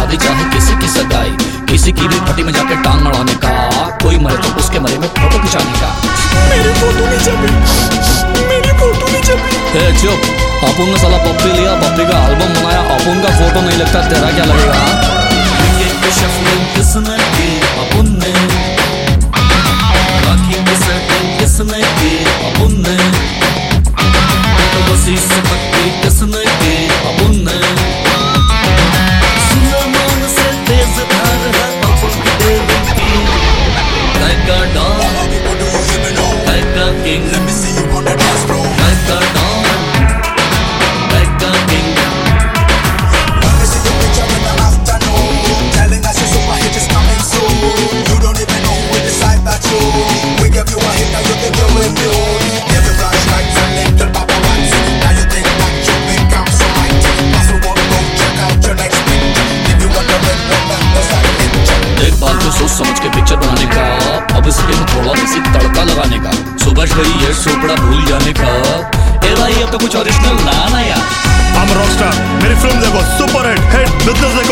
शादी चाहे किसी की सगाई, किसी की भी पार्टी में जाके टांग अड़ाने का, कोई मरे तो उसके मरे में फोटो खिंचाने का। मेरी फोटो नहीं छपी, मेरी फोटो नहीं छपी। चुप, अपन ने साला पप्पी लिया, पप्पी का एल्बम बनाया, अपन का फोटो नहीं लगता, तेरा क्या लगेगा? किसने की अपन ने, बाकी किसने की अपन ने, तो बस इस पक्की किसने की अपन ने। सुलेमान से तेज धार है अपन की दिल की, tiger don, tiger king, tiger don, सोच समझ के पिक्चर बनाने का, अब इसके में थोड़ा सी तड़का लगाने का, सुबह गई ये सोपड़ा भूल जाने का। ए भाई अब तो कुछ ओरिजिनल ना यार। I'm a rockstar, मेरी फिल्म देखो सुपर हिट बिजनेस